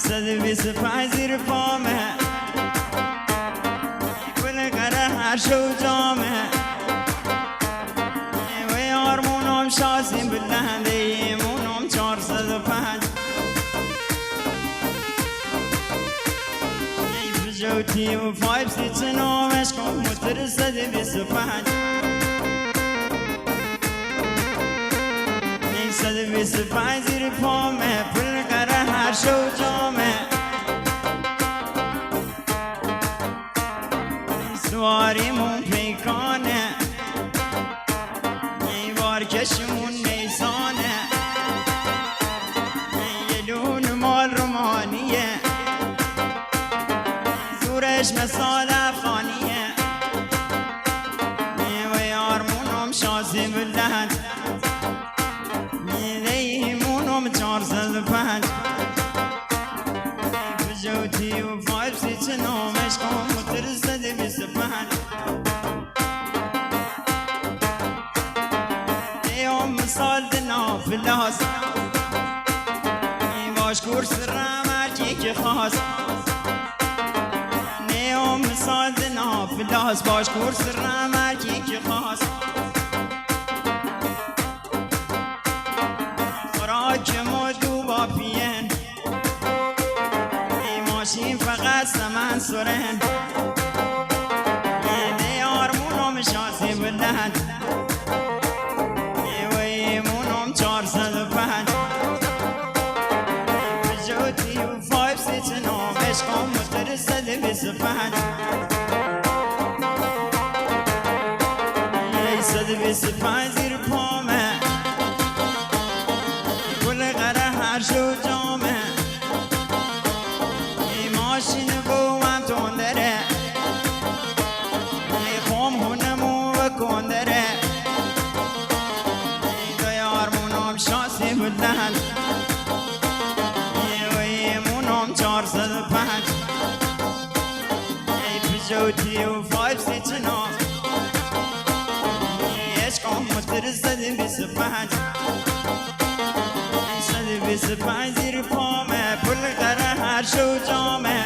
125 زیر پامه گل قره هر شو جامه و یارمونم شازیم بلنده ایمونم 405 جوتی و 5 سیت نامش کن موتر 125 125 زیر پامه پل قره هر شو جامه سواریمون پیکانه بارکشمون نیسانه یه لون مال رومانیه زورش مثال افغانیه و یارمونم شازی بلند ایمونم 405 بجوتی و 5 سیت نامش کن موتر 125 یوم مثال دنا فلاس باش کورس رمرکی که خواست نیوم مثال دنا فلاس باش کورس رمرکی که خواست که مدو با پین ای ماشین فقط سمن سرن ای یارمونم شاسی بلند ای ایمونم 405 بجوتی و 5 سیت نامش کن موتر 125 ای 125 زیر پامه هر شو جامه ای ماشین بوم تندره ای خوم هونمو بکندره ای دو یارمونم شاسی بلند ای ایمونم 405 ای پژوتی و 5 سیت نام ای عشقم موتر 125 125 زیر پامه پل قره هر شو جامه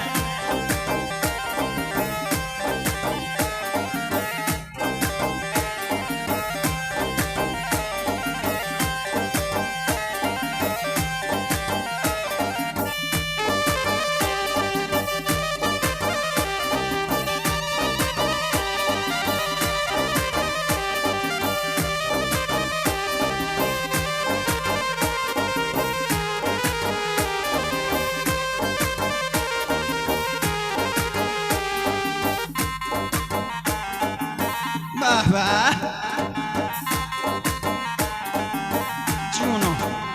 بابا جونو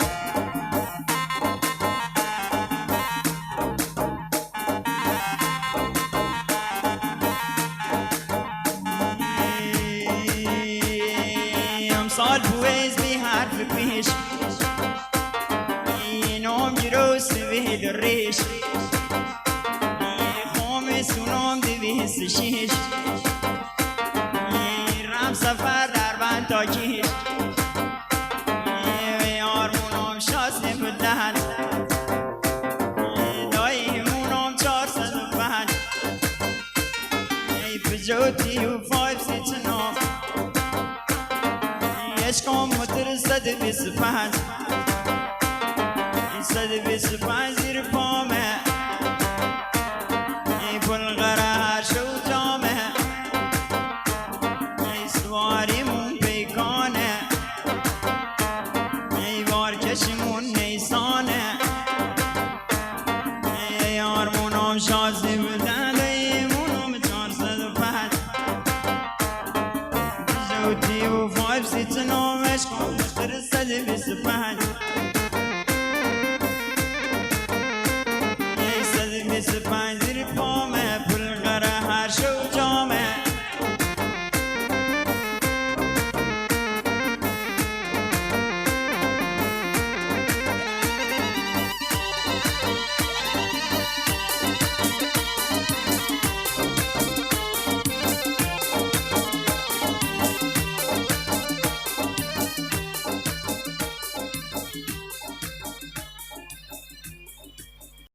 امسال بویز بی حرف پیش اینام جروس به ریش خوم سونام 206 سفر در بند تا کیش یارمونم شازی بلند دایمونم 405 ای پژوتی و 5 سیت نام عشقم موتر 125 125 زیر پامه ای پل قره هر شو جامه سواریمون پیکانه ای بارکشمون نیسانه ای یارمونم شازی بلند ایمونم 405 بجوتی و 5 سیت نامش کن موتر 125